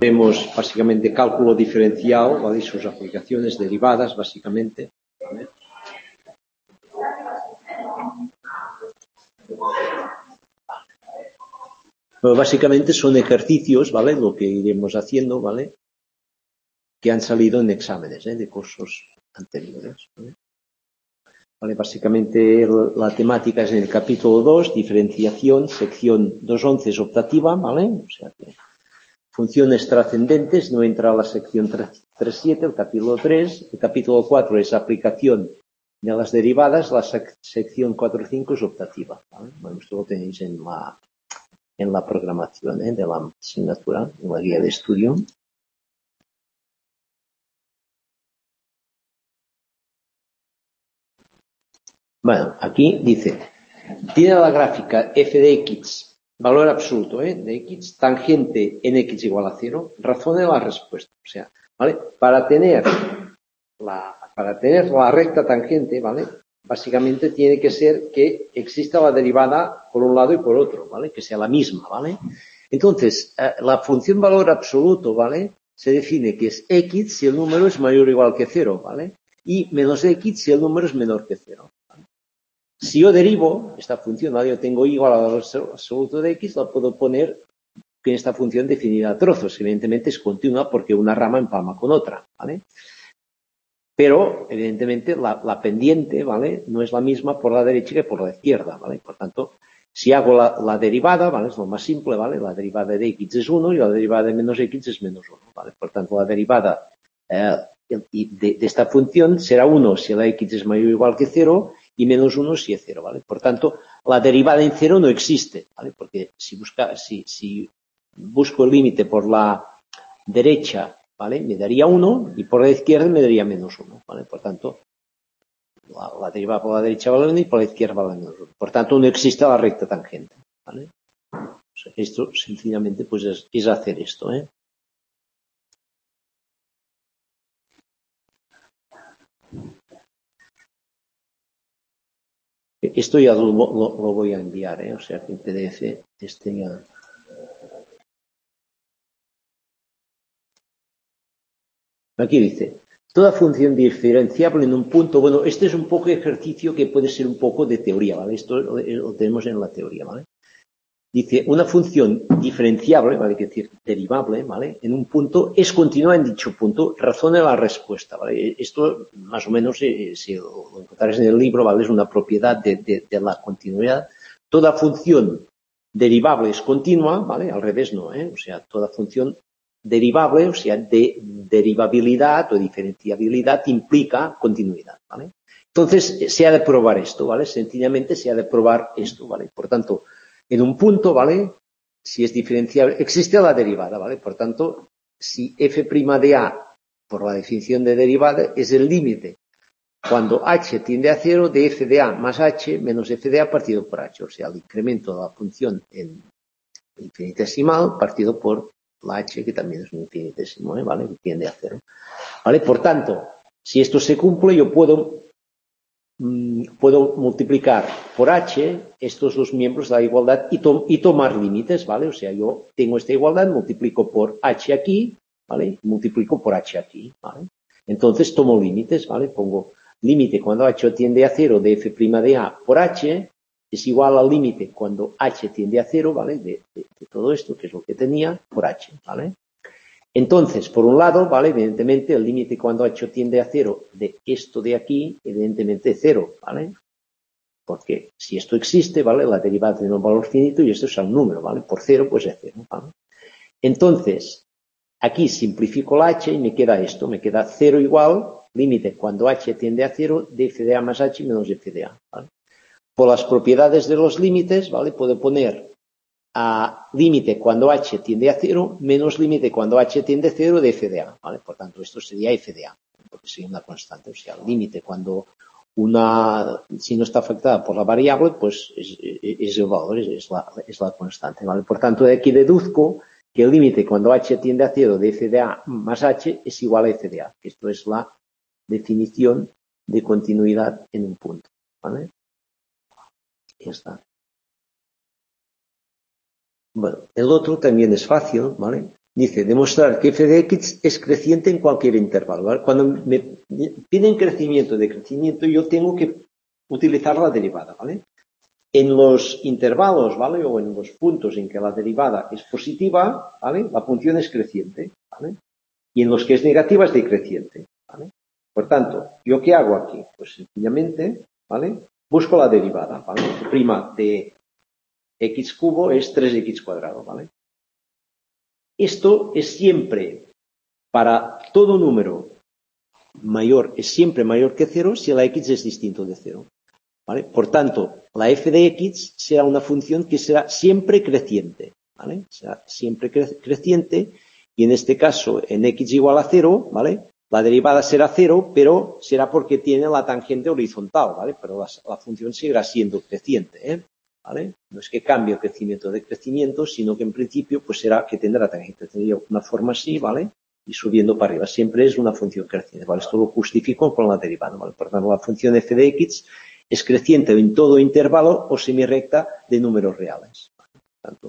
vemos básicamente cálculo diferencial, ¿vale? Y sus aplicaciones derivadas, básicamente, ¿vale? Pero básicamente son ejercicios, ¿vale? Lo que iremos haciendo, ¿vale? Que han salido en exámenes, de cursos anteriores, ¿vale? Vale, básicamente la temática es en el capítulo 2, diferenciación, sección 211 es optativa, ¿vale? O sea que funciones trascendentes, no entra a la sección 3.7, el capítulo 3, el capítulo 4 es aplicación de las derivadas, la sección 4.5 es optativa, ¿vale? Bueno, esto lo tenéis en la programación, de la asignatura, en la guía de estudio. Bueno, aquí dice, tiene la gráfica f de x, valor absoluto, de x, tangente en x igual a 0, razón de la respuesta. O sea, ¿vale? Para tener la recta tangente, ¿vale? Básicamente tiene que ser que exista la derivada por un lado y por otro, ¿vale? Que sea la misma, ¿vale? Entonces, la función valor absoluto, ¿vale? Se define que es x si el número es mayor o igual que 0, ¿vale? Y menos x si el número es menor que 0. Si yo derivo esta función, ¿vale? Yo tengo igual al valor absoluto de x, la puedo poner en esta función definida a trozos. Evidentemente es continua porque una rama empalma con otra, ¿vale? Pero, evidentemente, la pendiente, ¿vale? No es la misma por la derecha que por la izquierda, ¿vale? Por tanto, si hago la derivada, ¿vale? Es lo más simple, ¿vale? La derivada de x es 1 y la derivada de menos x es menos 1, ¿vale? Por tanto, la derivada de esta función será 1 si la x es mayor o igual que 0 y menos 1 si es 0, ¿vale? Por tanto, la derivada en 0 no existe, ¿vale? Porque si busco el límite por la derecha, ¿vale? Me daría 1 y por la izquierda me daría menos 1, ¿vale? Por tanto, la derivada por la derecha vale 1 y por la izquierda vale menos 1. Por tanto, no existe la recta tangente, ¿vale? O sea, esto, sencillamente, pues es hacer esto, Esto ya lo voy a enviar, O sea, que en PDF ya... Aquí dice, toda función diferenciable en un punto, bueno, este es un poco ejercicio que puede ser un poco de teoría, ¿vale? Esto lo tenemos en la teoría, ¿vale? Dice, una función diferenciable, ¿vale? Que decir, derivable, ¿vale? En un punto es continua en dicho punto, razón de la respuesta, ¿vale? Esto, más o menos, si lo encontraréis en el libro, ¿vale? Es una propiedad de la continuidad. Toda función derivable es continua, ¿vale? Al revés no, O sea, toda función derivable, o sea, de derivabilidad o diferenciabilidad implica continuidad, ¿vale? Entonces, se ha de probar esto, ¿vale? Sencillamente se ha de probar esto, ¿vale? Por tanto, en un punto, ¿vale? Si es diferenciable, existe la derivada, ¿vale? Por tanto, si f' de a, por la definición de derivada, es el límite cuando h tiende a 0 de f de a más h menos f de a partido por h, o sea, el incremento de la función en infinitesimal partido por la h, que también es un infinitésimo, ¿vale? Que tiende a 0. ¿Vale? Por tanto, si esto se cumple, yo puedo multiplicar por h estos dos miembros de la igualdad y tomar límites, ¿vale? O sea, yo tengo esta igualdad, multiplico por h aquí, ¿vale? Multiplico por h aquí, ¿vale? Entonces tomo límites, ¿vale? Pongo límite cuando h tiende a 0 de f' de a por h es igual al límite cuando h tiende a 0, ¿vale? De todo esto, que es lo que tenía, por h, ¿vale? Entonces, por un lado, ¿vale? Evidentemente, el límite cuando h tiende a 0 de esto de aquí, evidentemente es 0, ¿vale? Porque si esto existe, ¿vale? La derivada tiene un valor finito y esto es un número, ¿vale? Por 0, pues es 0, ¿vale? Entonces, aquí simplifico la h y me queda esto, me queda 0 igual, límite cuando h tiende a 0 de f de a más h menos f de a, ¿vale? Por las propiedades de los límites, ¿vale? Puedo poner a límite cuando h tiende a 0 menos límite cuando h tiende a 0 de f de a, ¿vale? Por tanto, esto sería f de a, porque sería una constante. O sea, límite cuando si no está afectada por la variable, pues es el valor, es la constante, ¿vale? Por tanto, de aquí deduzco que el límite cuando h tiende a 0 de f de a más h es igual a f de a, que esto es la definición de continuidad en un punto, ¿vale? Ya está. Bueno, el otro también es fácil, ¿vale? Dice, demostrar que f de x es creciente en cualquier intervalo, ¿vale? Cuando me piden crecimiento de crecimiento, yo tengo que utilizar la derivada, ¿vale? En los intervalos, ¿vale? O en los puntos en que la derivada es positiva, ¿vale? La función es creciente, ¿vale? Y en los que es negativa es decreciente, ¿vale? Por tanto, ¿yo qué hago aquí? Pues sencillamente, ¿vale? Busco la derivada, ¿vale? Prima de x cubo es 3x cuadrado, ¿vale? Esto es siempre, para todo número mayor, es siempre mayor que 0 si la x es distinto de 0. ¿Vale? Por tanto, la f de x será una función que será siempre creciente. ¿Vale? Será siempre creciente y en este caso, en x igual a 0, ¿vale? La derivada será 0, pero será porque tiene la tangente horizontal, ¿vale? Pero la función seguirá siendo creciente, ¿eh? ¿Vale? No es que cambie el crecimiento de crecimiento, sino que en principio pues será que tendrá tangente. Tendría una forma así, ¿vale? Y subiendo para arriba. Siempre es una función creciente, ¿vale? Esto lo justifico con la derivada, ¿vale? Por tanto, la función f de x es creciente en todo intervalo o semirrecta de números reales. Por tanto,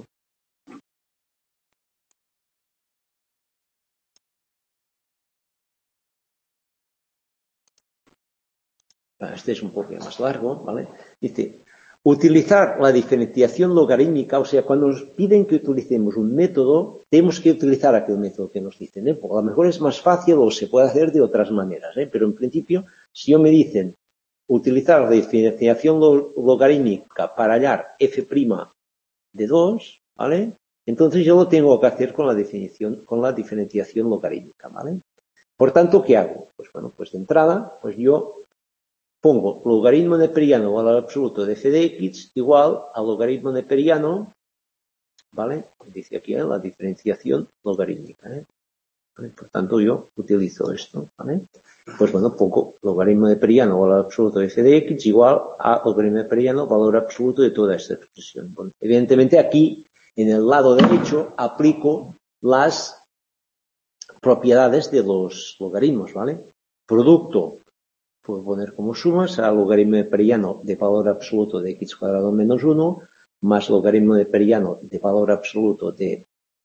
este es un poco más largo, ¿vale? Dice, utilizar la diferenciación logarítmica, o sea, cuando nos piden que utilicemos un método, tenemos que utilizar aquel método que nos dicen, ¿eh? Porque a lo mejor es más fácil o se puede hacer de otras maneras, ¿eh? Pero en principio, si yo me dicen utilizar la diferenciación logarítmica para hallar f' de 2, ¿vale? Entonces yo lo tengo que hacer con la diferenciación logarítmica, ¿vale? Por tanto, ¿qué hago? Pues bueno, pues de entrada, pues yo pongo logaritmo neperiano valor absoluto de f de x igual al logaritmo neperiano, ¿vale? Dice aquí la diferenciación logarítmica, ¿eh? ¿Vale? Por tanto, yo utilizo esto, ¿vale? Pues bueno, pongo logaritmo neperiano valor absoluto de f de x igual a logaritmo neperiano valor absoluto de toda esta expresión. Bueno, evidentemente aquí, en el lado derecho, aplico las propiedades de los logaritmos, ¿vale? Producto, puedo poner como suma, será logaritmo neperiano de valor absoluto de x cuadrado menos 1 más logaritmo neperiano de valor absoluto de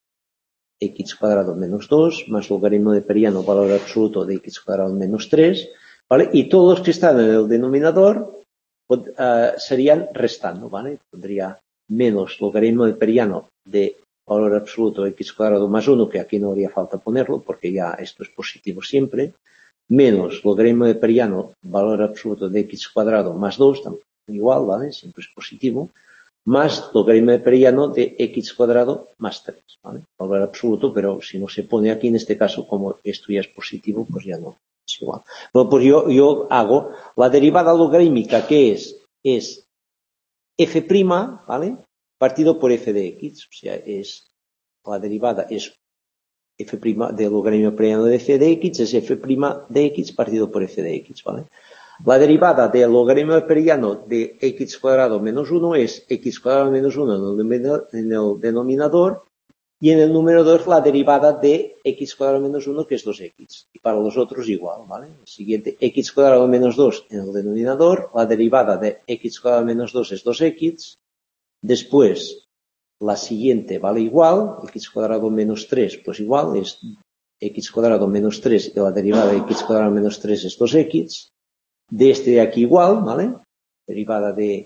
x cuadrado menos 2 más logaritmo neperiano valor absoluto de x cuadrado menos 3, ¿vale? Y todos los que están en el denominador serían restando, ¿vale? Pondría menos logaritmo neperiano de valor absoluto de x cuadrado más 1, que aquí no haría falta ponerlo porque ya esto es positivo siempre, menos logaritmo neperiano valor absoluto de x cuadrado más 2, igual, ¿vale? Siempre es positivo, más logaritmo neperiano de x cuadrado más 3, ¿vale? Valor absoluto, pero si no se pone aquí, en este caso, como esto ya es positivo, pues ya no, es igual. Bueno, pues yo hago la derivada logarítmica, que es f', ¿vale? Partido por f de x, o sea, la derivada es f' de logaritmo neperiano de f de x, es f' de x partido por f de x, ¿vale? La derivada del logaritmo neperiano de x cuadrado menos 1 es x cuadrado menos 1 en el denominador y en el numerador la derivada de x cuadrado menos 1 que es 2x. Y para los otros igual, ¿vale? El siguiente, x cuadrado menos 2 en el denominador, la derivada de x cuadrado menos 2 es 2x. Después, la siguiente vale igual, x cuadrado menos 3, pues igual es x cuadrado menos 3 y la derivada de x cuadrado menos 3 es 2x. De este de aquí igual, ¿vale? Derivada de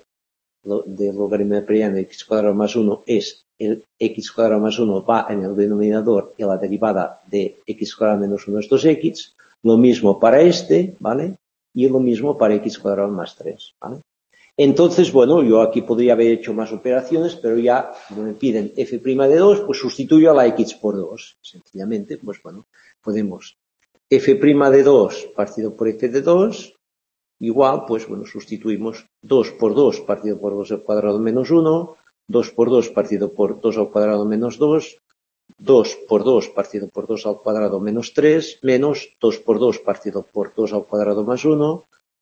logaritmo neperiano de x cuadrado más 1 es el x cuadrado más 1 va en el denominador y la derivada de x cuadrado menos 1 es 2x. Lo mismo para este, ¿vale? Y lo mismo para x cuadrado más 3, ¿vale? Entonces, bueno, yo aquí podría haber hecho más operaciones, pero ya me piden f' de 2, pues sustituyo a la x por 2. Sencillamente, pues bueno, podemos f' de 2 partido por f de 2 igual, pues bueno, sustituimos 2 por 2 partido por 2 al cuadrado menos 1, 2 por 2 partido por 2 al cuadrado menos 2, 2 por 2 partido por 2 al cuadrado menos 3, menos 2 por 2 partido por 2 al cuadrado más 1,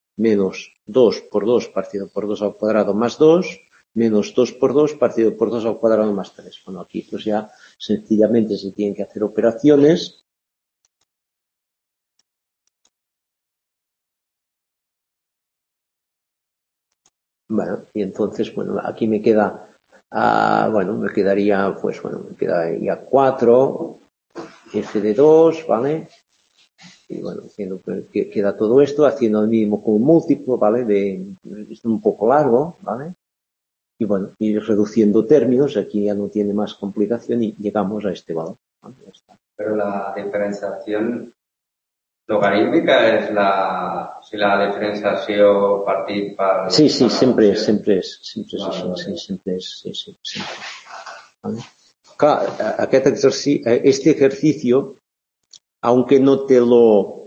menos 2 por 2 partido por 2 al cuadrado más 2, menos 2 por 2 partido por 2 al cuadrado más 3. Bueno, aquí pues ya sencillamente se tienen que hacer operaciones. Bueno, y entonces, bueno, aquí me queda, bueno, me quedaría, pues bueno, me quedaría 4, f de 2, ¿vale? Y bueno, haciendo, queda todo esto, haciendo el mismo con un múltiplo, ¿vale? Es un poco largo, ¿vale? Y bueno, ir reduciendo términos, aquí ya no tiene más complicación y llegamos a este valor. ¿Vale? Ya está. Pero la diferenciación logarítmica es si la diferenciació partit per... Sí, siempre es así, siempre es, sí. ¿Vale? Claro, este ejercicio, aunque no te lo...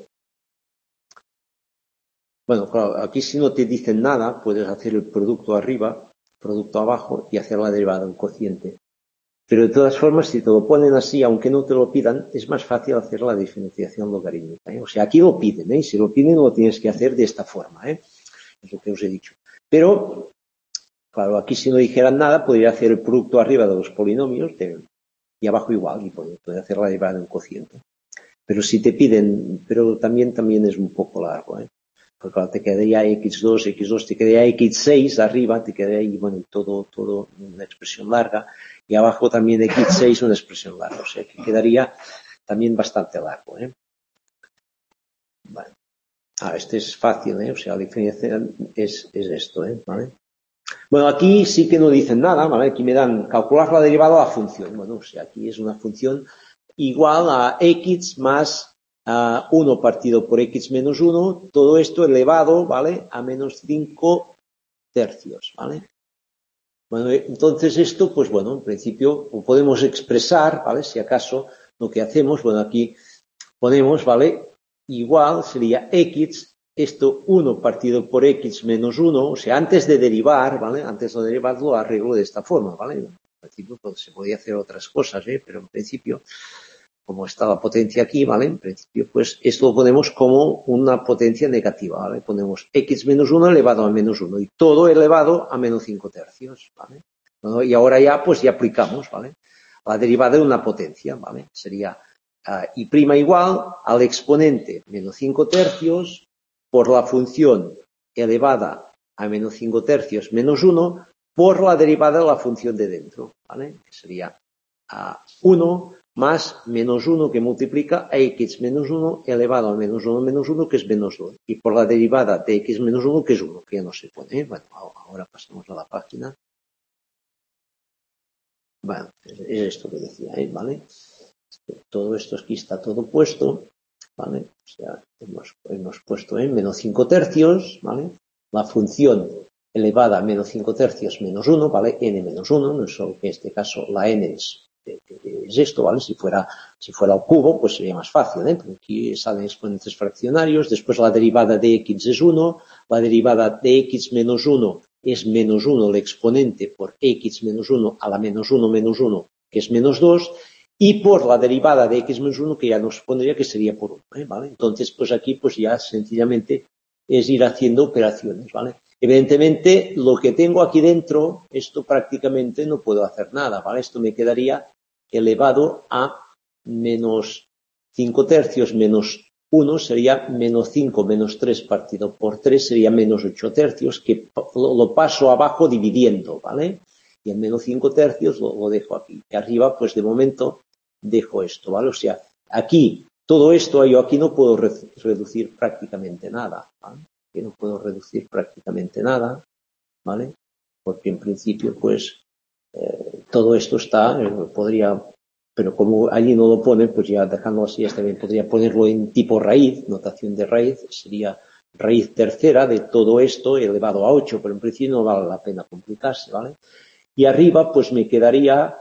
Bueno, claro, aquí si no te dicen nada, puedes hacer el producto arriba, producto abajo y hacer la derivada en cociente. Pero de todas formas, si te lo ponen así, aunque no te lo pidan, es más fácil hacer la diferenciación logarítmica, ¿eh? O sea, aquí lo piden, ¿eh? Si lo piden, lo tienes que hacer de esta forma, ¿eh? Es lo que os he dicho. Pero, claro, aquí si no dijeran nada, podría hacer el producto arriba de los polinomios y abajo igual, y puede hacer la derivada en cociente. Pero si te piden, pero también es un poco largo, ¿eh? Porque claro, te quedaría x2, te quedaría x6 arriba, te quedaría ahí, bueno, todo una expresión larga, y abajo también x6 una expresión larga, o sea que quedaría también bastante largo, ¿eh? Vale. Este es fácil, ¿eh? O sea, la diferencia es esto, ¿eh? ¿Vale? Bueno, aquí sí que no dicen nada, ¿vale? Aquí me dan calcular la derivada de la función. Bueno, o sea, aquí es una función igual a x más 1 partido por x menos 1, todo esto elevado, ¿vale? A menos 5 tercios, ¿vale? Bueno, entonces esto, pues bueno, en principio lo podemos expresar, ¿vale? Si acaso lo que hacemos, bueno, aquí ponemos, ¿vale? Igual sería x, esto 1 partido por x menos 1, o sea, antes de derivar, ¿vale? Antes de derivarlo arreglo de esta forma, ¿vale? En principio pues, se podía hacer otras cosas, ¿eh? Pero en principio, como está la potencia aquí, ¿vale? En principio, pues esto lo ponemos como una potencia negativa, ¿vale? Ponemos x menos 1 elevado a menos 1 y todo elevado a menos 5 tercios, ¿vale? Bueno, y ahora ya, pues ya aplicamos, ¿vale? La derivada de una potencia, ¿vale? Sería y' igual al exponente menos 5 tercios por la función elevada a menos 5 tercios menos 1 por la derivada de la función de dentro, ¿vale? Que sería 1 más menos 1 que multiplica a x menos 1 elevado a menos 1 menos 1 que es menos 2 y por la derivada de x menos 1 que es 1, que ya no se pone, ¿eh? Bueno, ahora pasamos a la página. Bueno, es esto que decía, ¿vale? Todo esto aquí está todo puesto, ¿vale? O sea, hemos puesto en menos 5 tercios, ¿vale? La función elevada a menos 5 tercios menos 1, ¿vale? N menos 1, no es solo que en este caso la N es esto, ¿vale? Si fuera al cubo, pues sería más fácil, ¿eh? Porque aquí salen exponentes fraccionarios, después la derivada de x es 1, la derivada de x menos 1 es menos 1 el exponente por x menos 1 a la menos 1 menos 1, que es menos 2, y por la derivada de x menos 1 que ya nos pondría que sería por 1, ¿vale? Entonces, pues aquí pues ya sencillamente es ir haciendo operaciones, ¿vale? Evidentemente, lo que tengo aquí dentro, esto prácticamente no puedo hacer nada, ¿vale? Esto me quedaría elevado a menos 5 tercios menos 1 sería menos 5 menos 3 partido por 3 sería menos 8 tercios, que lo paso abajo dividiendo, ¿vale? Y el menos 5 tercios lo dejo aquí. Y arriba, pues de momento, dejo esto, ¿vale? O sea, aquí, todo esto, yo aquí no puedo reducir prácticamente nada, ¿vale? Aquí no puedo reducir prácticamente nada, ¿vale? Porque en principio, pues, todo esto está, podría, pero como allí no lo pone, pues ya dejándolo así, también podría ponerlo en tipo raíz, notación de raíz, sería raíz tercera de todo esto elevado a 8, pero en principio no vale la pena complicarse, ¿vale? Y arriba, pues me quedaría,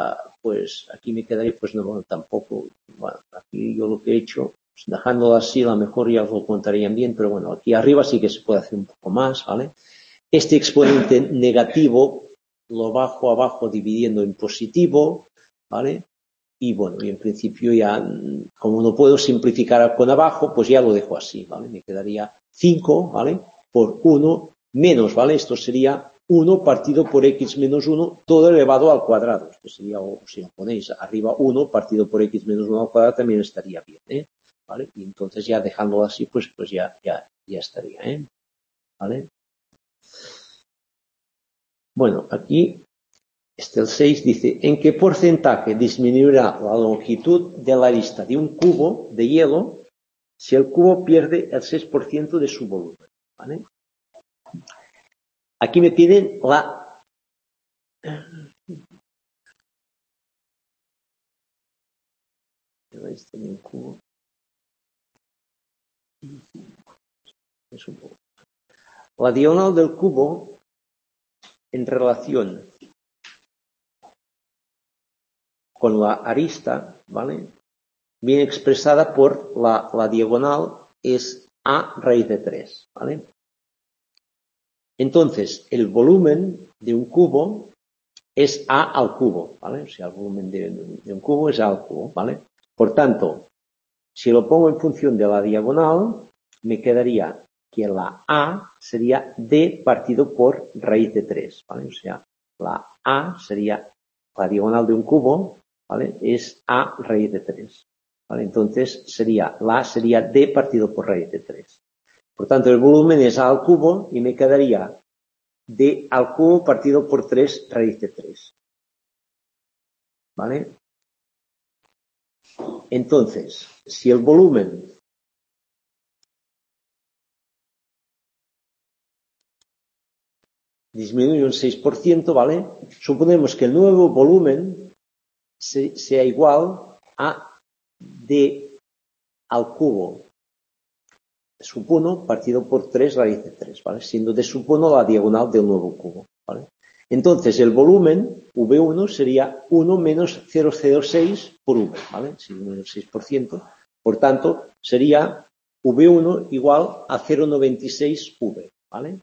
pues aquí me quedaría, pues no, tampoco, bueno, aquí yo lo que he hecho, pues dejándolo así, a lo mejor ya lo contarían bien, pero bueno, aquí arriba sí que se puede hacer un poco más, ¿vale? Este exponente negativo lo bajo abajo dividiendo en positivo, ¿vale? Y bueno, y en principio ya, como no puedo simplificar con abajo, pues ya lo dejo así, ¿vale? Me quedaría 5, ¿vale? Por 1 menos, ¿vale? Esto sería 1 partido por x menos 1, todo elevado al cuadrado. Esto sería, o si lo ponéis arriba 1 partido por x menos 1 al cuadrado también estaría bien, ¿eh? ¿Vale? Y entonces ya dejándolo así, pues ya estaría, ¿eh? ¿Vale? Bueno, aquí el 6 dice, ¿en qué porcentaje disminuirá la longitud de la arista de un cubo de hielo si el cubo pierde el 6% de su volumen? ¿Vale? Aquí me piden la arista de un cubo. La diagonal del cubo en relación con la arista, ¿vale? Bien expresada por la diagonal es A raíz de 3, ¿vale? Entonces, el volumen de un cubo es A al cubo, ¿vale? O sea, el volumen de un cubo es A al cubo, ¿vale? Por tanto, si lo pongo en función de la diagonal, me quedaría que la A sería D partido por raíz de 3, ¿vale? O sea, la A sería la diagonal de un cubo, ¿vale? Es A raíz de 3, ¿vale? Entonces, la A sería D partido por raíz de 3. Por tanto, el volumen es A al cubo y me quedaría D al cubo partido por 3 raíz de 3, ¿vale? Entonces, si el volumen disminuye un 6%, ¿vale? Suponemos que el nuevo volumen sea igual a D al cubo sub 1 partido por 3 raíz de 3, ¿vale? Siendo D sub 1 la diagonal del nuevo cubo, ¿vale? Entonces, el volumen V1 sería 1 menos 0,06 por V, ¿vale? Si el 6%. Por tanto, sería V1 igual a 0,96 V, ¿vale?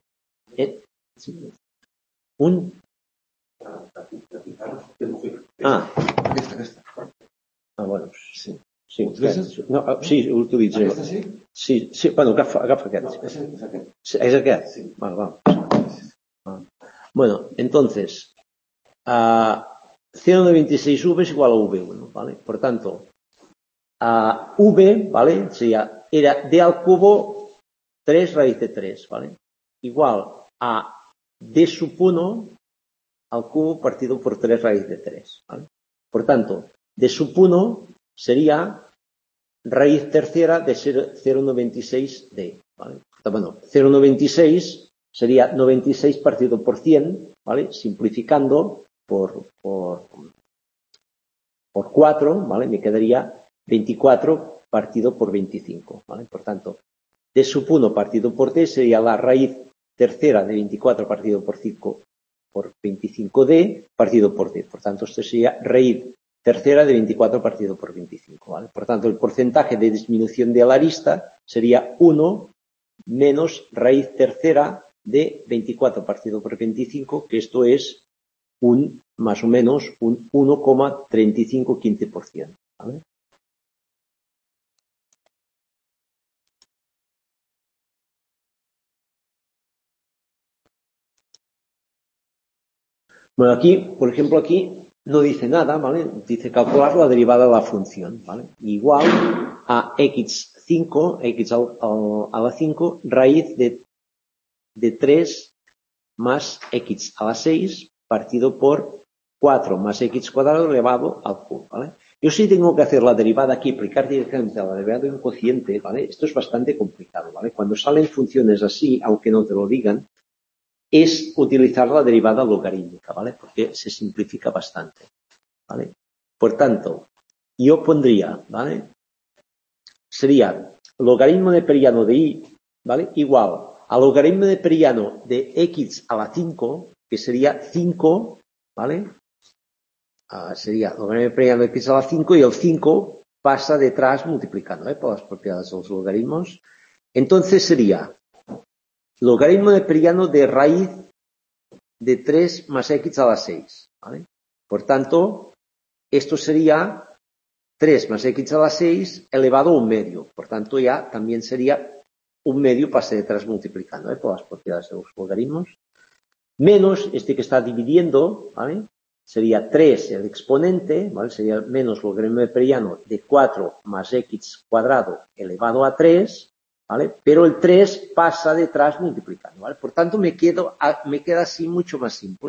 Bueno, sí. Sí, no, sí, utilitzaré. Sí, sí, bueno, agafa aquest. És aquest? Sí. Vale. Bueno, entonces, 0,96V es igual a V1, ¿vale? Por tanto, V, ¿vale? Era D al cubo 3 raíz de 3, ¿vale? Igual a D sub 1 al cubo partido por 3 raíz de 3, ¿vale? Por tanto, D sub 1 sería raíz tercera de 0,96D, ¿vale? Bueno, 0,96 sería 96 partido por 100, ¿vale? Simplificando por 4, ¿vale? Me quedaría 24 partido por 25, ¿vale? Por tanto, D sub 1 partido por T sería la raíz tercera de 24 partido por 5 por 25D partido por D. Por tanto, esto sería raíz tercera de 24 partido por 25, ¿vale? Por tanto, el porcentaje de disminución de la arista sería 1 menos raíz tercera de 24 partido por 25, que esto es más o menos un 1,3515%, ¿vale? Bueno, aquí, por ejemplo, aquí no dice nada, ¿vale? Dice calcular la derivada de la función, ¿vale? Igual a x5, x a la 5, raíz de 3 más x a la 6 partido por 4 más x cuadrado elevado al cubo, ¿vale? Yo sí tengo que hacer la derivada aquí, aplicar directamente a la derivada de un cociente, ¿vale? Esto es bastante complicado, ¿vale? Cuando salen funciones así, aunque no te lo digan, es utilizar la derivada logarítmica, ¿vale? Porque se simplifica bastante, ¿vale? Por tanto, yo pondría, ¿vale? Sería logaritmo neperiano de y, ¿vale? Igual a logaritmo neperiano de x a la 5, que sería 5, ¿vale? Sería logaritmo neperiano de x a la 5 y el 5 pasa detrás multiplicando, por las propiedades de los logaritmos. Entonces sería logaritmo neperiano de raíz de 3 más x a la 6, ¿vale? Por tanto, esto sería 3 más x a la 6 elevado a un medio. Por tanto, ya también sería un medio pase detrás multiplicando, por las propiedades de los logaritmos. Menos este que está dividiendo, ¿vale? Sería 3 el exponente, ¿vale? Sería menos logaritmo neperiano de 4 más x cuadrado elevado a 3, ¿vale? Pero el 3 pasa detrás multiplicando, ¿vale? Por tanto, me queda así mucho más simple,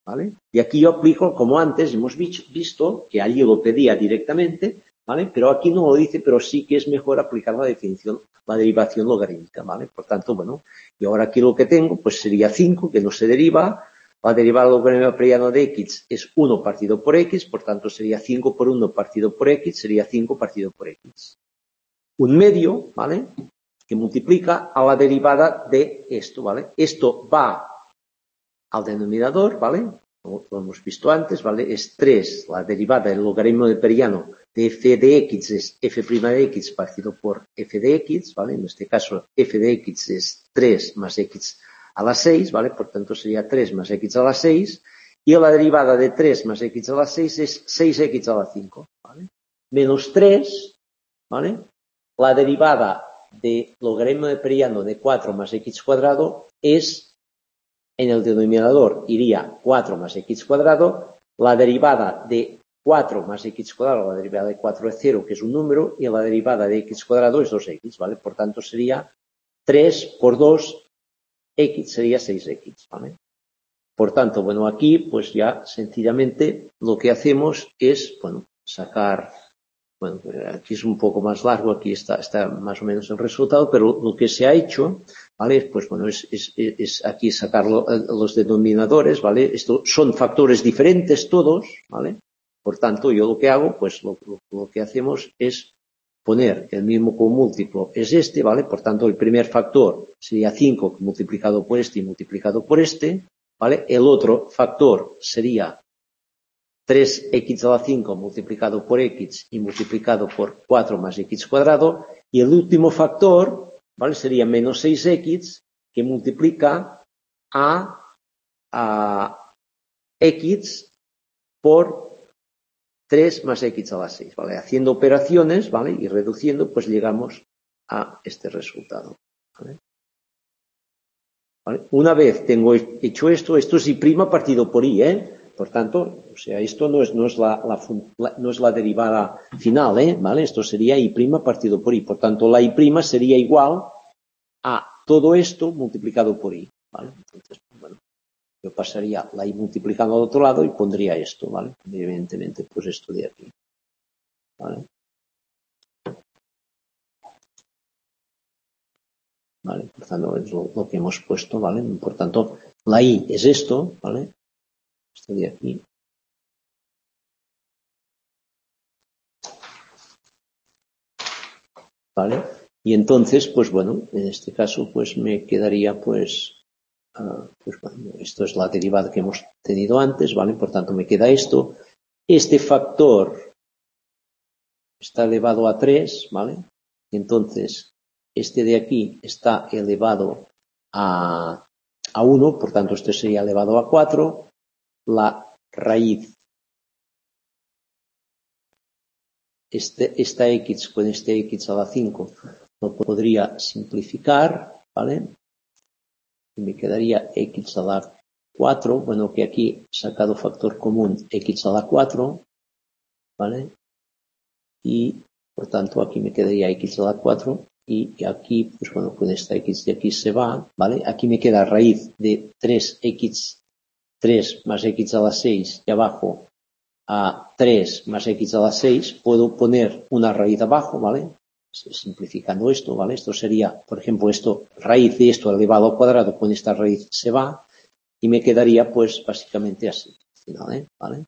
¿vale? Y aquí yo aplico, como antes hemos visto, que allí lo pedía directamente, ¿vale? Pero aquí no lo dice, pero sí que es mejor aplicar la definición, la derivación logarítmica, ¿vale? Por tanto, bueno, y ahora aquí lo que tengo, pues sería 5, que no se deriva. La derivada logarítmica periano de x es 1 partido por x, por tanto sería 5 por 1 partido por x, sería 5 partido por x. Un medio, ¿vale? Que multiplica a la derivada de esto, ¿vale? Esto va al denominador, ¿vale? Lo hemos visto antes, ¿vale? Es 3, la derivada del logaritmo de periano de f de x es f' de x partido por f de x, ¿vale? En este caso, f de x es 3 más x a la 6, ¿vale? Por tanto, sería 3 más x a la 6. Y la derivada de 3 más x a la 6 es 6x a la 5, ¿vale? Menos 3, ¿vale? La derivada de logaritmo de periano de 4 más x cuadrado es, en el denominador iría 4 más x cuadrado, la derivada de 4 más x cuadrado, la derivada de 4 es 0, que es un número, y la derivada de x cuadrado es 2x, ¿vale? Por tanto, sería 3 por 2, x sería 6x, ¿vale? Por tanto, bueno, aquí, pues ya sencillamente lo que hacemos es, bueno, sacar, bueno, aquí es un poco más largo, aquí está más o menos el resultado, pero lo que se ha hecho, ¿vale? Pues bueno, es aquí sacar los denominadores, ¿vale? Esto son factores diferentes todos, ¿vale? Por tanto, yo lo que hago, pues lo que hacemos es poner el mismo comúltiplo es este, ¿vale? Por tanto, el primer factor sería 5 multiplicado por este y multiplicado por este, ¿vale? El otro factor sería 3x a la 5 multiplicado por x y multiplicado por 4 más x cuadrado. Y el último factor, ¿vale? Sería menos 6x que multiplica a x por 3 más x a la 6, ¿vale? Haciendo operaciones, ¿vale? Y reduciendo, pues llegamos a este resultado, ¿vale? ¿Vale? Una vez tengo hecho esto es y' partido por y, ¿eh? Por tanto, o sea, esto no es la derivada final, ¿eh? ¿Vale? Esto sería y' partido por y. Por tanto, la y' sería igual a todo esto multiplicado por y, ¿vale? Entonces, bueno, yo pasaría la y multiplicando al otro lado y pondría esto, ¿vale? Evidentemente, pues esto de aquí, ¿vale? ¿Vale? Por tanto, es lo que hemos puesto, ¿vale? Por tanto, la y es esto, ¿vale? Esto de aquí. ¿Vale? Y entonces, pues bueno, en este caso, pues me quedaría, pues bueno, esto es la derivada que hemos tenido antes, ¿vale? Por tanto, me queda esto. Este factor está elevado a 3, ¿vale? Entonces, este de aquí está elevado a 1, por tanto, este sería elevado a 4. La raíz, esta x con este x a la 5, lo podría simplificar, ¿vale? Y me quedaría x a la 4, bueno, que aquí he sacado factor común x a la 4, ¿vale? Y, por tanto, aquí me quedaría x a la 4 y aquí, pues bueno, con esta x de aquí se va, ¿vale? Aquí me queda raíz de 3x3 más x a la 6 y abajo a 3 más x a la 6, puedo poner una raíz abajo, ¿vale? Simplificando esto, ¿vale? Esto sería, por ejemplo, esto, raíz de esto elevado al cuadrado, con esta raíz se va y me quedaría, pues, básicamente así, al final, ¿vale?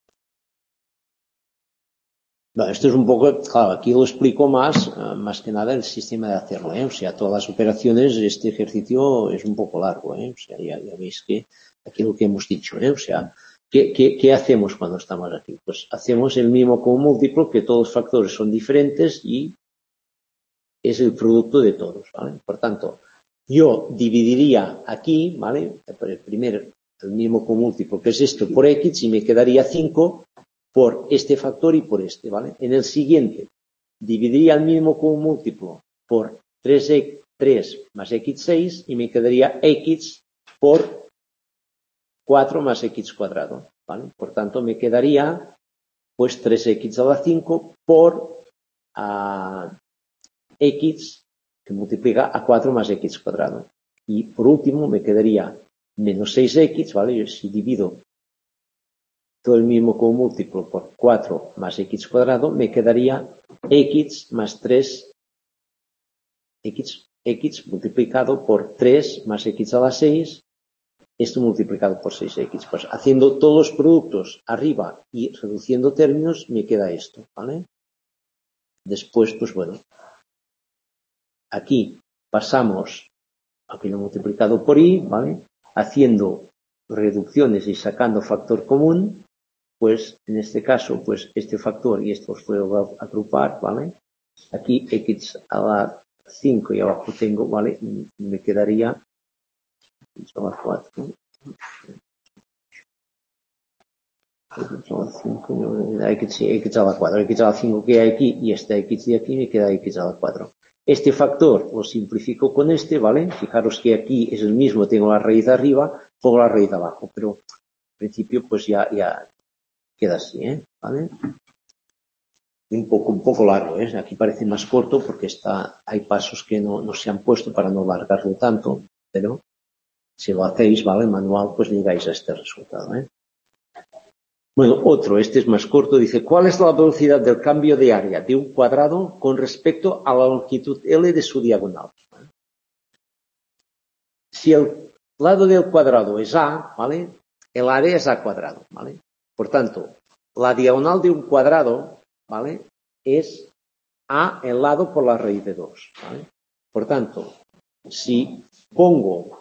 Bueno, esto es un poco, claro, aquí lo explico más que nada el sistema de hacerlo, ¿eh? O sea, todas las operaciones, este ejercicio es un poco largo, ¿eh? O sea, ya veis que aquí lo que hemos dicho, ¿eh? O sea, ¿qué hacemos cuando estamos aquí? Pues hacemos el mismo como múltiplo, que todos los factores son diferentes y es el producto de todos, ¿vale? Por tanto, yo dividiría aquí, ¿vale? El mismo como múltiplo, que es esto, por x, y me quedaría 5 por este factor y por este, ¿vale? En el siguiente, dividiría el mismo como múltiplo por 3 más x6 y me quedaría x por 4 más x cuadrado, ¿vale? Por tanto, me quedaría, pues, 3x a la 5 por x que multiplica a 4 más x cuadrado. Y por último me quedaría menos 6x, ¿vale? Yo si divido todo el mismo como múltiplo por 4 más x cuadrado, me quedaría x más 3, x multiplicado por 3 más x a la 6, esto multiplicado por 6x. Pues haciendo todos los productos arriba y reduciendo términos, me queda esto, ¿vale? Después, pues bueno, aquí pasamos aquí lo multiplicado por y, ¿vale? Haciendo reducciones y sacando factor común, pues en este caso, pues este factor y esto os puedo agrupar, ¿vale? Aquí x a la 5 y abajo tengo, ¿vale? Me quedaría x a la 4. X a la 5, x a la 4, x a la 5 que hay aquí y esta x de aquí me queda x a la 4. Este factor lo simplifico con este, ¿vale? Fijaros que aquí es el mismo, tengo la raíz arriba, pongo la raíz abajo, pero en principio pues ya queda así, ¿vale? Un poco largo, ¿eh? Aquí parece más corto porque hay pasos que no se han puesto para no alargarlo tanto, pero si lo hacéis, ¿vale? Manual, pues llegáis a este resultado, ¿eh? Bueno, este es más corto, dice, ¿cuál es la velocidad del cambio de área de un cuadrado con respecto a la longitud L de su diagonal? Si el lado del cuadrado es A, ¿vale? El área es A cuadrado, ¿vale? Por tanto, la diagonal de un cuadrado, ¿vale? Es A el lado por la raíz de 2, ¿vale? Por tanto, si pongo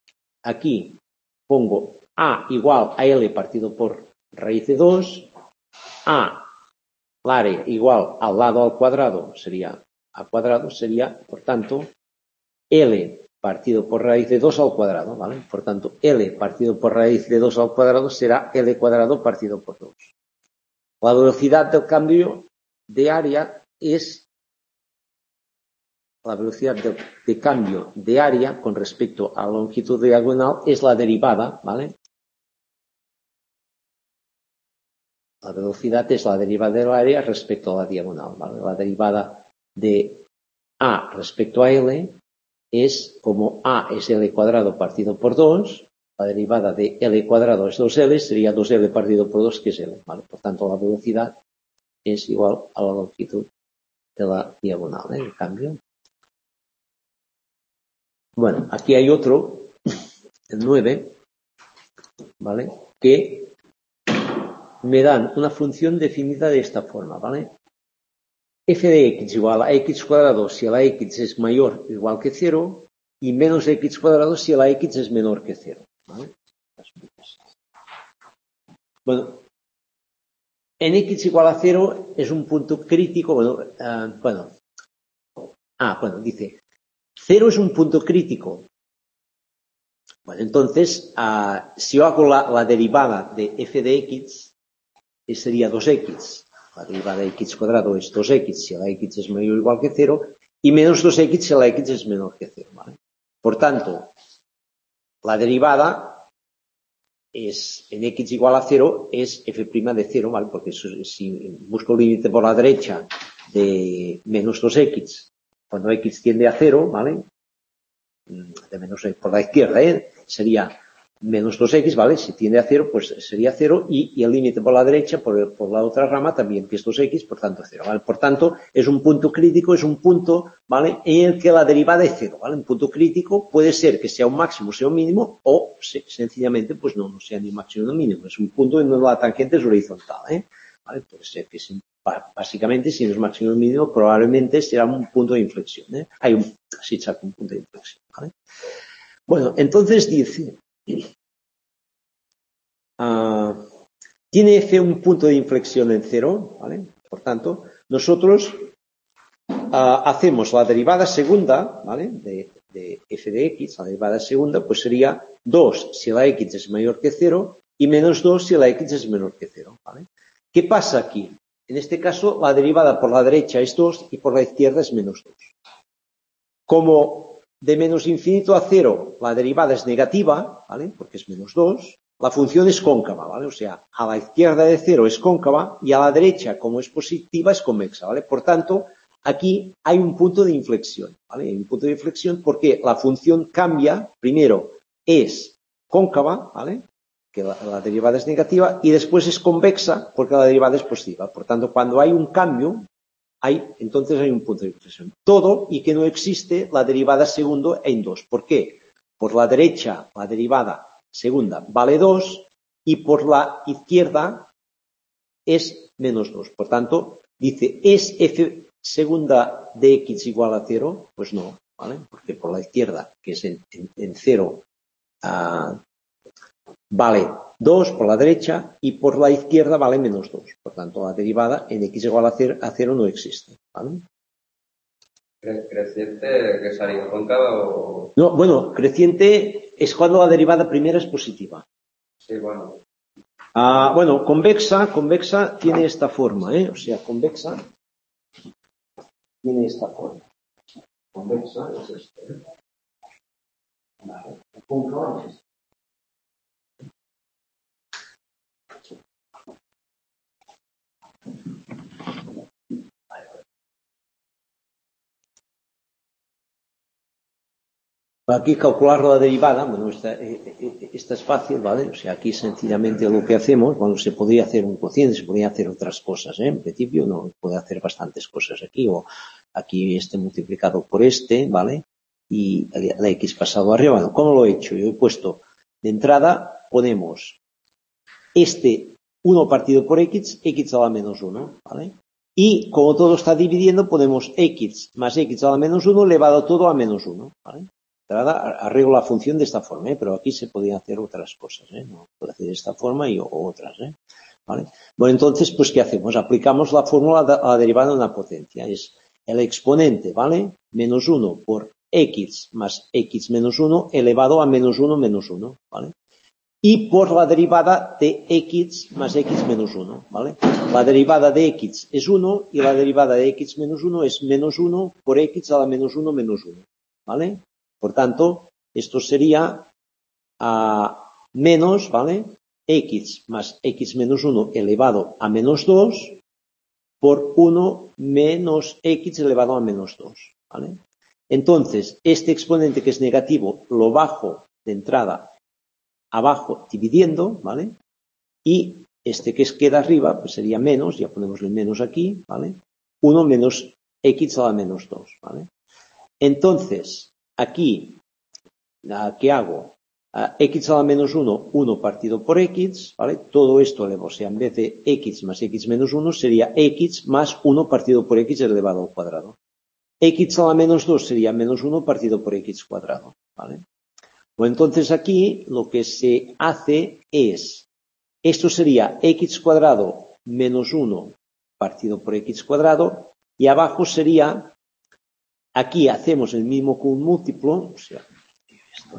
A igual a L partido por raíz de 2, A, el área igual al lado al cuadrado sería A cuadrado, sería, por tanto, L partido por raíz de 2 al cuadrado, ¿vale? Por tanto, L partido por raíz de 2 al cuadrado será L cuadrado partido por 2. La velocidad del cambio de área es la velocidad de cambio de área con respecto a la longitud diagonal es la derivada, ¿vale? La velocidad es la derivada del área respecto a la diagonal, ¿vale? La derivada de A respecto a L es como A es L cuadrado partido por 2, la derivada de L cuadrado es 2L, sería 2L partido por 2, que es L, ¿vale? Por tanto, la velocidad es igual a la longitud de la diagonal, ¿eh? El cambio. Bueno, aquí hay otro, el 9, ¿vale? Que me dan una función definida de esta forma, ¿vale? F de x igual a x cuadrado si la x es mayor o igual que 0 y menos x cuadrado si la x es menor que 0, ¿vale? Bueno, en x igual a 0 es un punto crítico, dice, 0 es un punto crítico. Bueno, entonces, si yo hago la derivada de f de x, sería 2x. La derivada de x cuadrado es 2x si la x es mayor o igual que 0 y menos 2x si la x es menor que 0, ¿vale? Por tanto, la derivada es en x igual a 0 es f' de 0, ¿vale? Porque si busco el límite por la derecha de menos 2x, cuando x tiende a 0, ¿vale? De menos por la izquierda, sería menos 2x, ¿vale? Si tiende a 0, pues sería 0 y el límite por la derecha, por la otra rama también, que es 2x, por tanto 0, ¿vale? Por tanto, es un punto crítico, es un punto, ¿vale? En el que la derivada es 0, ¿vale? Un punto crítico puede ser que sea un máximo, sea un mínimo, o sencillamente, pues no sea ni un máximo ni un mínimo. Es un punto en donde la tangente es horizontal, ¿vale? Puede ser que básicamente, si no es máximo ni mínimo, probablemente será un punto de inflexión, Hay un punto de inflexión, ¿vale? Bueno, entonces dice, tiene F un punto de inflexión en 0, ¿vale? Por tanto, nosotros hacemos la derivada segunda, ¿vale? De f de x, la derivada segunda, pues sería 2 si la x es mayor que 0 y menos 2 si la x es menor que 0, ¿vale? ¿Qué pasa aquí? En este caso, la derivada por la derecha es 2 y por la izquierda es menos 2. Como de menos infinito a 0 la derivada es negativa, ¿vale? Porque es menos 2, la función es cóncava, ¿vale? O sea, a la izquierda de 0 es cóncava y a la derecha, como es positiva, es convexa, ¿vale? Por tanto, aquí hay un punto de inflexión, ¿vale? Hay un punto de inflexión porque la función cambia, primero, es cóncava, ¿vale? que la derivada es negativa, y después es convexa porque la derivada es positiva. Por tanto, cuando hay un cambio, entonces hay un punto de inflexión. Todo y que no existe la derivada segundo en 2. ¿Por qué? Por la derecha, la derivada segunda vale 2 y por la izquierda es menos 2. Por tanto, dice, ¿es f segunda de x igual a 0? Pues no, ¿vale? Porque por la izquierda, que es en 0, vale 2 por la derecha y por la izquierda vale menos 2. Por tanto, la derivada en x igual a 0 no existe, ¿vale? ¿Creciente que salga cóncava o...? No, bueno, creciente es cuando la derivada primera es positiva. Sí, bueno. Bueno, convexa tiene esta forma, ¿eh? O sea, convexa tiene esta forma. Convexa es esto, ¿eh? Vale, cóncava es esto. Aquí calcular la derivada, bueno, esta es fácil, ¿vale? O sea, aquí sencillamente lo que hacemos, bueno, se podría hacer un cociente, se podría hacer otras cosas, ¿eh? En principio no puede hacer bastantes cosas aquí, o aquí este multiplicado por este, ¿vale? Y la x pasado arriba. Bueno, ¿cómo lo he hecho? Yo he puesto, de entrada, ponemos este 1 partido por x a la menos 1, ¿vale? Y como todo está dividiendo, ponemos x más x a la menos 1 elevado todo a menos 1, ¿vale? Arreglo la función de esta forma, pero aquí se podían hacer otras cosas, no puede hacer de esta forma o otras, ¿vale? Bueno, entonces, pues, ¿qué hacemos? Aplicamos la fórmula a la derivada de una potencia. Es el exponente, ¿vale? Menos 1 por x más x menos 1 elevado a menos 1 menos 1, ¿vale? Y por la derivada de x más x menos 1, ¿vale? La derivada de x es 1 y la derivada de x menos 1 es menos 1 por x a la menos 1 menos 1, ¿vale? Por tanto, esto sería menos, ¿vale? X más x menos 1 elevado a menos 2 por 1 menos x elevado a menos 2, ¿vale? Entonces, este exponente que es negativo lo bajo de entrada abajo dividiendo, ¿vale? Y este que queda arriba pues sería menos, ya ponemos el menos aquí, ¿vale? 1 menos x a la menos 2, ¿vale? Entonces, aquí, ¿qué hago? X a la menos 1, 1 partido por x, ¿vale? Todo esto, o sea, en vez de x más x menos 1, sería x más 1 partido por x elevado al cuadrado. X a la menos 2 sería menos 1 partido por x cuadrado, ¿vale? Pues entonces aquí lo que se hace es, esto sería x cuadrado menos 1 partido por x cuadrado, y abajo sería, aquí hacemos el mismo con un múltiplo, o sea, esto,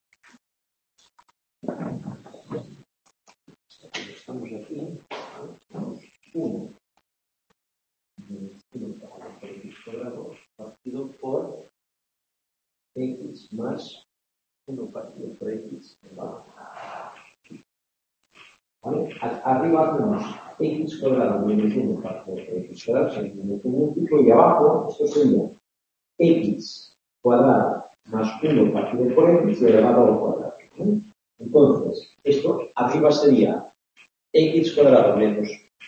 estamos aquí, 1 por x cuadrado partido por x más 1 partido por x elevado. ¿Vale? Arriba tenemos x cuadrado menos 1 partido por x cuadrado, o sea, un múltiplo, y abajo esto sería x cuadrado más 1 partido por x elevado al cuadrado, ¿vale? Entonces, esto arriba sería x cuadrado menos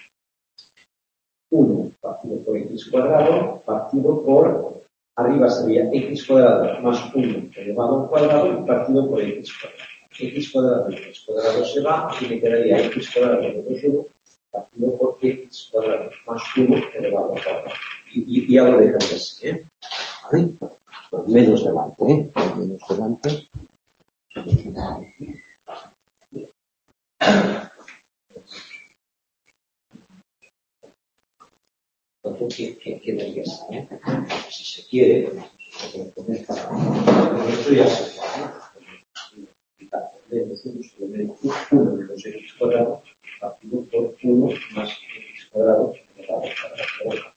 1 partido por x cuadrado partido por, arriba sería x cuadrado más 1 elevado al cuadrado y partido por x cuadrado. X cuadrado y x cuadrado se va y me quedaría x cuadrado menos 1 partido por x cuadrado más 1 elevado al cuadrado. Y ya lo dejamos así, ¿vale? Menos delante, menos delante. Entonces, ¿qué quedaría así? Si se quiere, esto ya se puede. Decimos que menos 1 menos x cuadrado partido por 1 más x cuadrado elevado al cuadrado.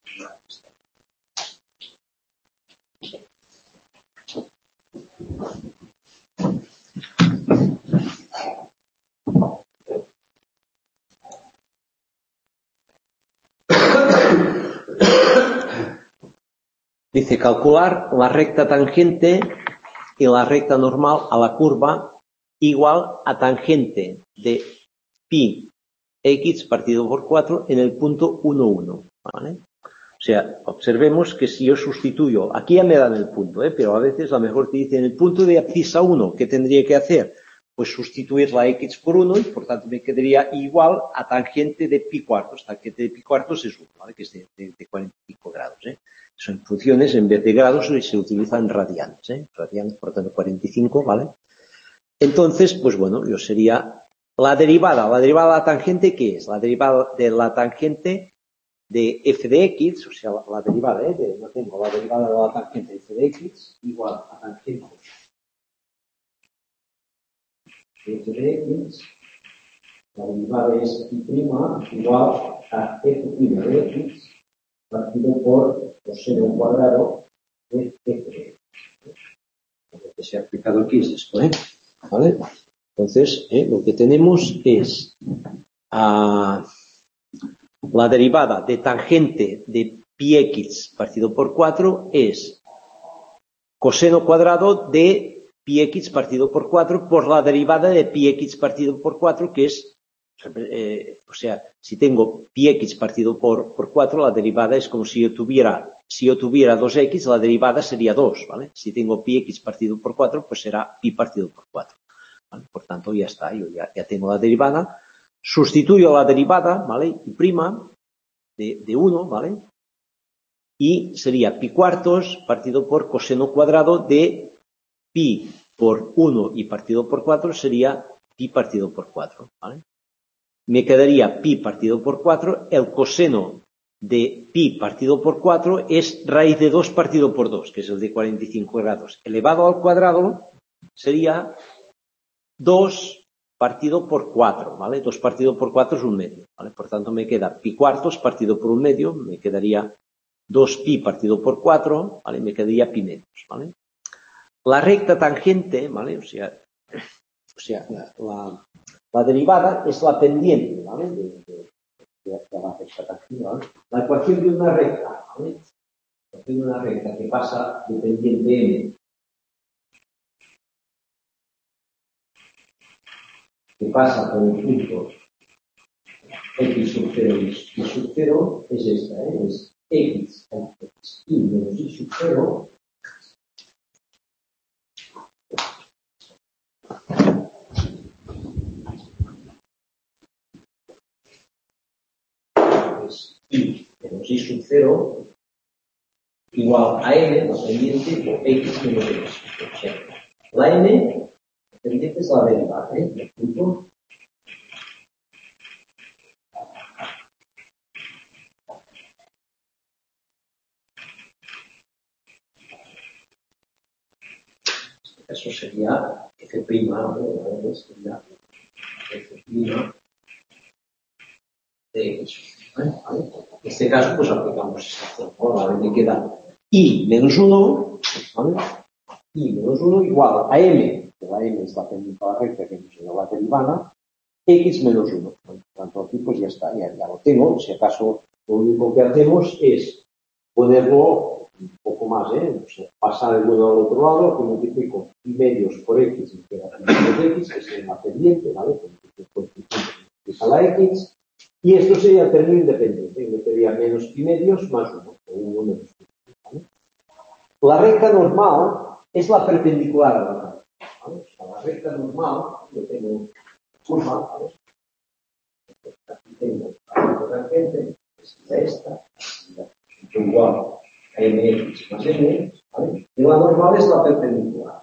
Dice calcular la recta tangente y la recta normal a la curva igual a tangente de pi x partido por 4 en el punto 1, 1, ¿vale? O sea, observemos que si yo sustituyo, aquí ya me dan el punto, pero a veces a lo mejor te dicen el punto de abscisa 1, ¿qué tendría que hacer? Pues sustituir la x por 1 y por tanto me quedaría igual a tangente de pi cuartos. Tangente de pi cuartos es 1, ¿vale? Que es de 45 grados. Son funciones, en vez de grados se utilizan radianes. Radianes, por tanto 45, ¿vale? Entonces, pues bueno, yo sería la derivada. ¿La derivada de la tangente qué es? La derivada de la tangente de f de x, o sea, la derivada, no tengo la derivada de la tangente de f de x igual a tangente de f de x, la derivada es i' igual a f' de x partido por coseno cuadrado de f de x. Lo que se ha aplicado aquí es esto, ¿vale? Entonces, lo que tenemos es la derivada de tangente de pi x partido por 4 es coseno cuadrado de pi x partido por 4 por la derivada de pi x partido por 4, que es, o sea, si tengo pi x partido por 4, la derivada es como si yo tuviera 2x, la derivada sería 2, ¿vale? Si tengo pi x partido por 4, pues será pi partido por 4. ¿Vale? Por tanto, ya está, yo ya tengo la derivada. Sustituyo la derivada, ¿vale? Y prima de 1, ¿vale? Y sería pi cuartos partido por coseno cuadrado de pi por 1 y partido por 4 sería pi partido por 4, ¿vale? Me quedaría pi partido por 4, el coseno de pi partido por 4 es raíz de 2 partido por 2, que es el de 45 grados. Elevado al cuadrado sería 2 partido por 4, ¿vale? 2 partido por 4 es un medio, ¿vale? Por tanto, me queda pi cuartos partido por un medio, me quedaría 2pi partido por 4, ¿vale? Me quedaría pi medios, ¿vale? La recta tangente, ¿vale? O sea la derivada es la pendiente, ¿vale? De la recta tangente, ¿vale? La ecuación de una recta, ¿vale? La ecuación de una recta que pasa de pendiente m, que pasa por el punto x sub 0 y sub 0, es esta, es x y menos y sub 0 es y menos y sub 0 igual a n, la pendiente, por x menos x. O sea, la n, la pendiente es la derivada, del punto eso sería f', sería f' de x. ¿Vale? En este caso, pues aplicamos esta fórmula, ¿vale? Me queda i menos 1, ¿vale? I menos 1 igual a m, que la m es la pendiente a la recta que nos lleva la derivada, x menos 1. Por tanto, aquí pues ya está, ya lo tengo. Si acaso lo único que hacemos es ponerlo un poco más, o sea, pasar el número al otro lado, que multiplico pi medios por x y queda pi menos x, que es la pendiente, ¿vale? Multiplica la x, y esto sería el término independiente, que sería menos pi medios más 1, o 1 menos pi, ¿vale? La recta normal es la perpendicular a la recta, ¿vale? O sea, la recta normal, yo tengo curva, ¿vale? Aquí tengo la recta tangente, que sería esta, igual a mx más n, ¿vale? Y la normal es la perpendicular.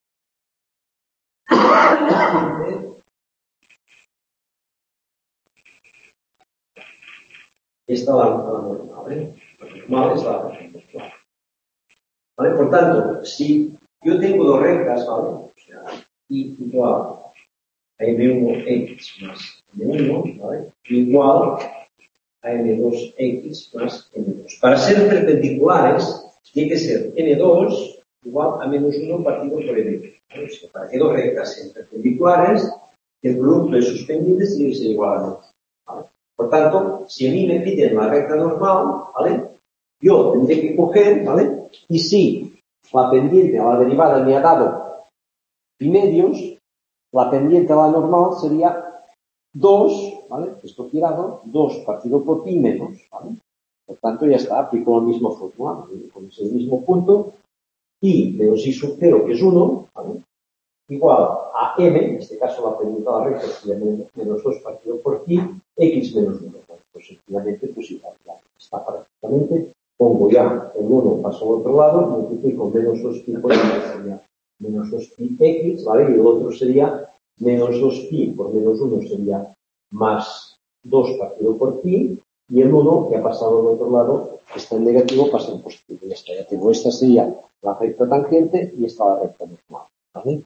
Esta es la normal, ¿vale? La normal es la perpendicular. ¿Vale? Por tanto, si yo tengo dos rectas, ¿vale? O sea, i igual a m1x más m1, ¿vale? Igual a m2x más m2. Para ser perpendiculares, tiene que ser m2 igual a menos 1 partido por m2. ¿Vale? O sea, para que dos rectas sean perpendiculares, el producto de sus pendientes tiene que ser igual a 2. ¿Vale? Por tanto, si a mí me piden la recta normal, ¿vale? Yo tendré que coger, ¿vale? Y si la pendiente a la derivada me ha dado pi medios, la pendiente a la normal sería 2, ¿vale? Esto girado, 2 partido por pi menos, ¿vale? Por tanto, ya está, aplico la misma fórmula, con ese mismo punto, y menos i sub 0, que es 1, ¿vale? Igual a m, en este caso la pendiente a la recta sería menos 2 partido por pi, x menos 1. Pues sencillamente, pues igual, ya está prácticamente. Pongo ya el 1, paso al otro lado, multiplico menos 2 pi por x, sería menos 2 pi x, ¿vale? Y el otro sería menos 2 pi por menos 1 sería más 2 partido por pi, y el 1 que ha pasado al otro lado, que está en negativo, pasa en positivo. Ya está, ya tengo. Esta sería la recta tangente y esta la recta normal, ¿vale?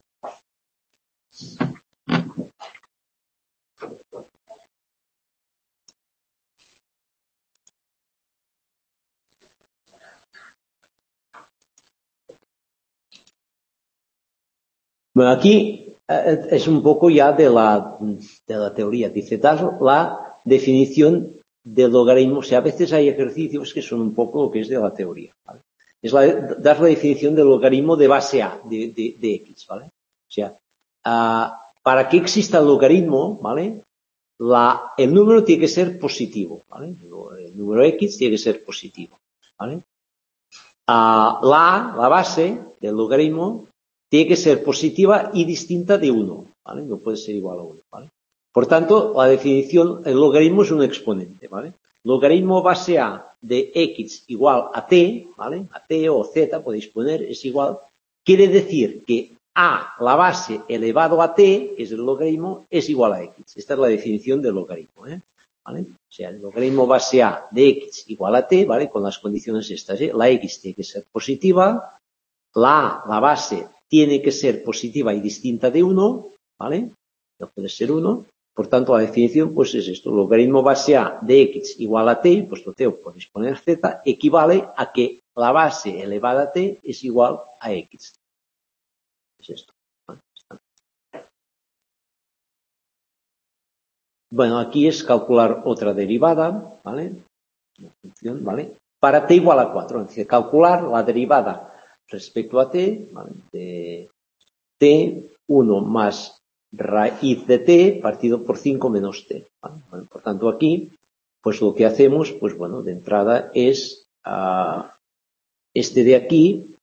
Bueno, aquí es un poco ya de la teoría. Dice, dar la definición del logaritmo. O sea, a veces hay ejercicios que son un poco lo que es de la teoría, ¿vale? Es dar la definición del logaritmo de base A, de X, ¿vale? O sea, para que exista el logaritmo, ¿vale? El número tiene que ser positivo, ¿vale? El número X tiene que ser positivo, ¿vale? La base del logaritmo tiene que ser positiva y distinta de 1, ¿vale? No puede ser igual a 1, ¿vale? Por tanto, la definición, el logaritmo es un exponente, ¿vale? Logaritmo base A de x igual a t, ¿vale? A t o z podéis poner, es igual. Quiere decir que a, la base, elevado a t, que es el logaritmo, es igual a x. Esta es la definición del logaritmo, ¿eh? ¿Vale? O sea, el logaritmo base A de x igual a t, ¿vale? Con las condiciones estas, ¿eh? La x tiene que ser positiva, la base tiene que ser positiva y distinta de 1, ¿vale? No puede ser 1. Por tanto, la definición, pues es esto. Logaritmo base A de x igual a t, pues lo podéis poner z, equivale a que la base elevada a t es igual a x. Es esto. Bueno, aquí es calcular otra derivada, ¿vale? Una función, ¿vale? Para t igual a 4. Es decir, calcular la derivada respecto a t, ¿vale? De t1 más raíz de t partido por 5 menos t, ¿vale? Bueno, por tanto, aquí, pues lo que hacemos, pues bueno, de entrada es este de aquí.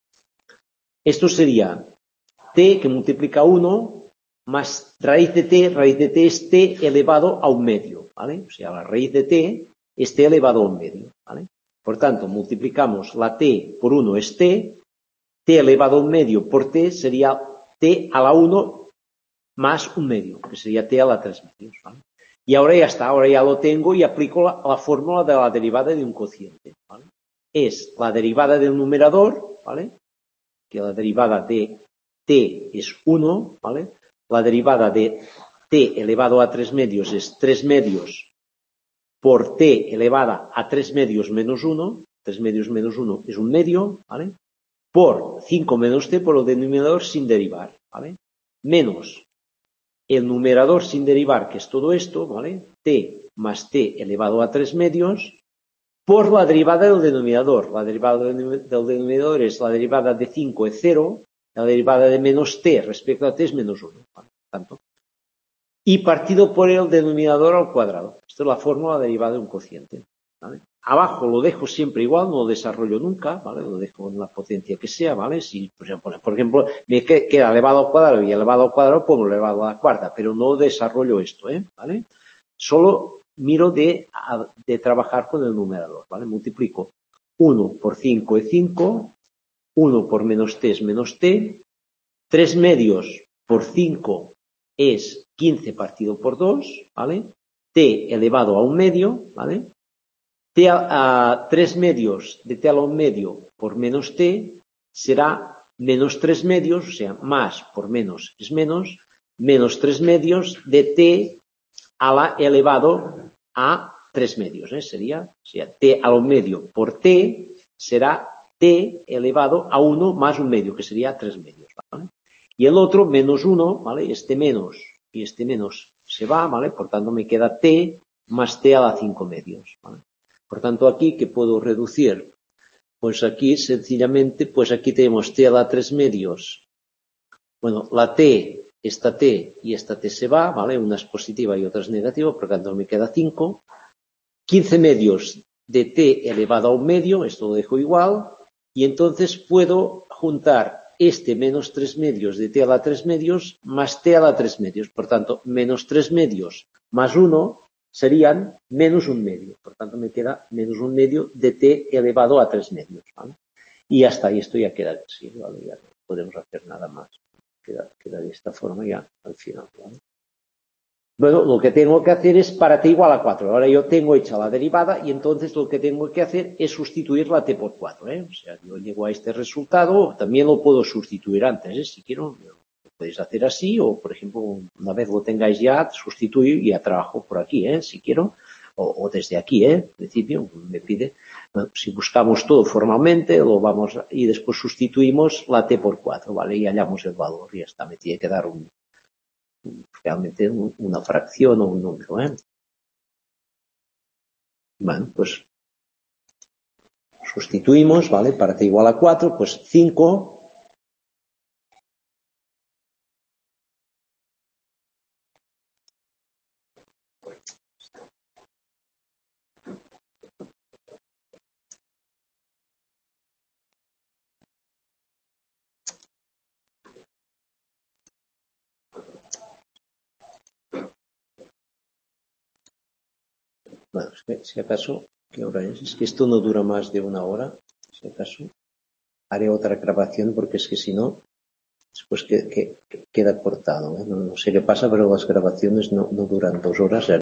Esto sería t que multiplica 1 más raíz de t es t elevado a un medio, ¿vale? O sea, la raíz de t es t elevado a un medio, ¿vale? Por tanto, multiplicamos la t por 1 es t elevado a un medio por t sería t a la 1 más un medio, que sería t a la 3 medios, ¿vale? Y ahora ya está, ahora ya lo tengo y aplico la fórmula de la derivada de un cociente, ¿vale? Es la derivada del numerador, ¿vale? Que la derivada de t es 1, ¿vale? La derivada de t elevado a 3 medios es 3 medios por t elevada a 3 medios menos 1. 3 medios menos 1 es un medio, ¿vale? Por 5 menos t por el denominador sin derivar, ¿vale? Menos el numerador sin derivar, que es todo esto, ¿vale? T más t elevado a 3 medios por la derivada del denominador. La derivada del denominador es la derivada de 5 es 0, la derivada de menos t respecto a t es menos 1. ¿Vale? Tanto. Y partido por el denominador al cuadrado. Esta es la fórmula derivada de un cociente, ¿vale? Abajo lo dejo siempre igual, no lo desarrollo nunca, ¿vale? Lo dejo en la potencia que sea, ¿vale? Si, por ejemplo, me queda elevado al cuadrado y elevado al cuadrado, pongo elevado a la cuarta, pero no desarrollo esto, ¿vale? Solo miro de trabajar con el numerador, ¿vale? Multiplico 1 por 5 es 5, 1 por menos t es menos t, 3 medios por 5 es 15 partido por 2, ¿vale? T elevado a un medio, ¿vale? T a 3 medios de t a la 1 medio por menos t será menos 3 medios, o sea, más por menos es menos 3 medios de t a la elevado a 3 medios, sería, o sea, t a la 1 medio por t será t elevado a 1 más un medio, que sería 3 medios, ¿vale? Y el otro, menos 1, ¿vale? Este menos y este menos se va, ¿vale? Por tanto, me queda t más t a la 5 medios, ¿vale? Por tanto, aquí, ¿qué puedo reducir? Pues aquí, sencillamente, pues aquí tenemos t a la 3 medios. Bueno, la t esta t y esta t se va, ¿vale? Una es positiva y otra es negativa, por lo tanto me queda 5. 15 medios de t elevado a 1 medio, esto lo dejo igual, y entonces puedo juntar este menos 3 medios de t a la 3 medios más t a la 3 medios. Por tanto, menos 3 medios más 1 serían menos 1 medio. Por tanto, me queda menos 1 medio de t elevado a 3 medios, ¿vale? Y hasta ahí esto ya queda así, ¿vale? Ya no podemos hacer nada más. Queda de esta forma ya al final, ¿vale? Bueno, lo que tengo que hacer es para t igual a 4. Ahora yo tengo hecha la derivada y entonces lo que tengo que hacer es sustituir la t por 4. O sea, yo llego a este resultado, también lo puedo sustituir antes, si quiero. Lo podéis hacer así o, por ejemplo, una vez lo tengáis ya, sustituir y ya trabajo por aquí, si quiero. O desde aquí, en principio, me pide. Bueno, si buscamos todo formalmente, lo vamos y después sustituimos la t por 4, ¿vale? Y hallamos el valor y ya está. Me tiene que dar realmente una fracción o un número, Bueno, pues sustituimos, ¿vale? Para t igual a 4, pues 5. Bueno, es que, si acaso, ¿qué hora es? Es que esto no dura más de 1 hora. Si acaso, haré otra grabación porque es que si no, después queda cortado. No sé qué pasa, pero las grabaciones no duran 2 horas.